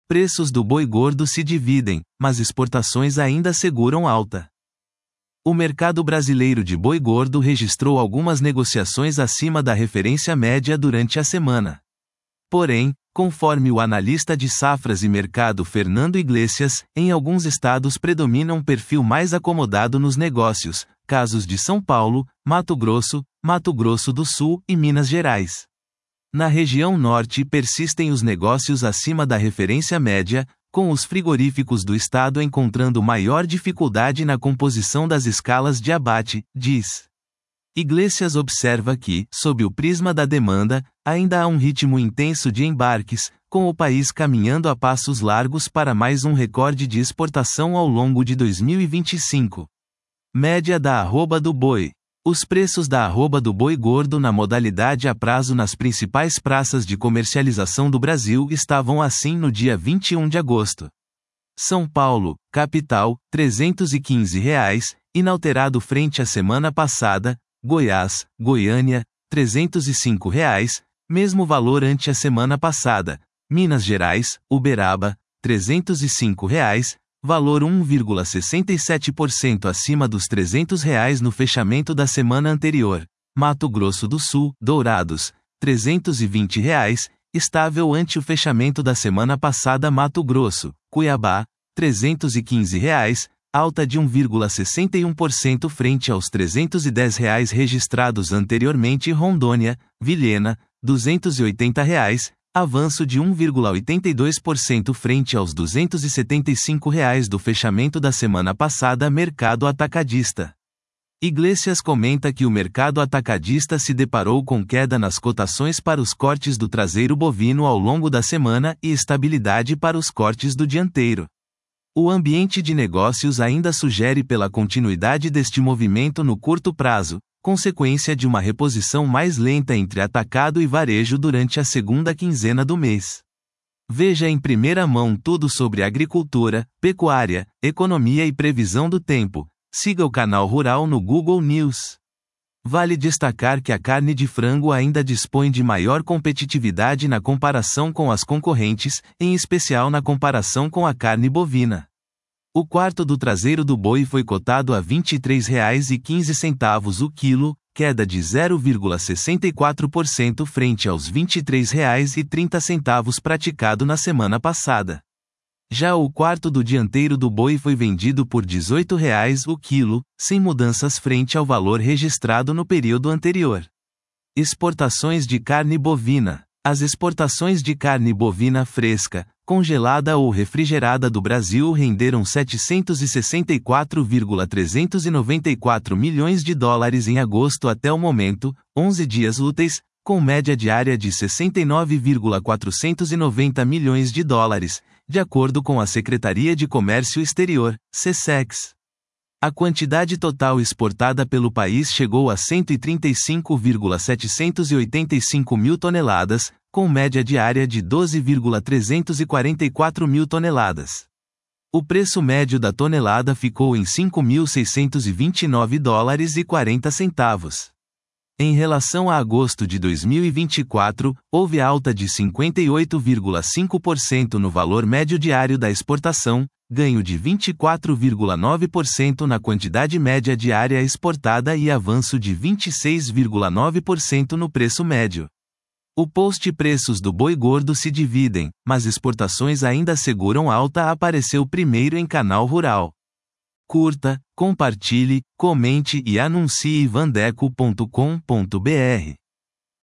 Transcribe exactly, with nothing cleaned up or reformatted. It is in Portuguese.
Preços do boi gordo se dividem, mas exportações ainda seguram alta. O mercado brasileiro de boi gordo registrou algumas negociações acima da referência média durante a semana. Porém, conforme o analista de safras e mercado Fernando Iglesias, em alguns estados predomina um perfil mais acomodado nos negócios, casos de São Paulo, Mato Grosso, Mato Grosso do Sul e Minas Gerais. Na região norte persistem os negócios acima da referência média, com os frigoríficos do estado encontrando maior dificuldade na composição das escalas de abate, diz. Iglesias observa que, sob o prisma da demanda, ainda há um ritmo intenso de embarques, com o país caminhando a passos largos para mais um recorde de exportação ao longo de dois mil e vinte e cinco. Média da arroba do boi. Os preços da arroba do boi gordo na modalidade a prazo nas principais praças de comercialização do Brasil estavam assim no dia vinte e um de agosto. São Paulo, capital, trezentos e quinze reais, inalterado frente à semana passada. Goiás, Goiânia, trezentos e cinco reais, mesmo valor ante a semana passada. Minas Gerais, Uberaba, trezentos e cinco reais, valor um vírgula sessenta e sete por cento acima dos trezentos reais no fechamento da semana anterior. Mato Grosso do Sul, Dourados, trezentos e vinte reais, estável ante o fechamento da semana passada. Mato Grosso, Cuiabá, trezentos e quinze reais, alta de um vírgula sessenta e um por cento frente aos trezentos e dez reais registrados anteriormente. Rondônia, Vilhena, duzentos e oitenta reais, avanço de um vírgula oitenta e dois por cento frente aos duzentos e setenta e cinco reais do fechamento da semana passada. Mercado atacadista. Iglesias comenta que o mercado atacadista se deparou com queda nas cotações para os cortes do traseiro bovino ao longo da semana e estabilidade para os cortes do dianteiro. O ambiente de negócios ainda sugere pela continuidade deste movimento no curto prazo, consequência de uma reposição mais lenta entre atacado e varejo durante a segunda quinzena do mês. Veja em primeira mão tudo sobre agricultura, pecuária, economia e previsão do tempo. Siga o canal Rural no Google News. Vale destacar que a carne de frango ainda dispõe de maior competitividade na comparação com as concorrentes, em especial na comparação com a carne bovina. O quarto do traseiro do boi foi cotado a vinte e três reais e quinze centavos o quilo, queda de zero vírgula sessenta e quatro por cento frente aos vinte e três reais e trinta centavos praticado na semana passada. Já o quarto do dianteiro do boi foi vendido por dezoito reais o quilo, sem mudanças frente ao valor registrado no período anterior. Exportações de carne bovina. As exportações de carne bovina fresca, congelada ou refrigerada do Brasil renderam setecentos e sessenta e quatro vírgula trezentos e noventa e quatro milhões de dólares em agosto até o momento, onze dias úteis, com média diária de sessenta e nove vírgula quatrocentos e noventa milhões de dólares, de acordo com a Secretaria de Comércio Exterior, SECEX. A quantidade total exportada pelo país chegou a cento e trinta e cinco vírgula setecentos e oitenta e cinco mil toneladas, com média diária de doze vírgula trezentos e quarenta e quatro mil toneladas. O preço médio da tonelada ficou em cinco mil seiscentos e vinte e nove dólares e quarenta centavos. Em relação a agosto de dois mil e vinte e quatro, houve alta de cinquenta e oito vírgula cinco por cento no valor médio diário da exportação, ganho de vinte e quatro vírgula nove por cento na quantidade média diária exportada e avanço de vinte e seis vírgula nove por cento no preço médio. O post Preços do boi gordo se dividem, mas exportações ainda seguram alta apareceu primeiro em Canal Rural. Curta, compartilhe, comente e anuncie vandeco ponto com ponto br.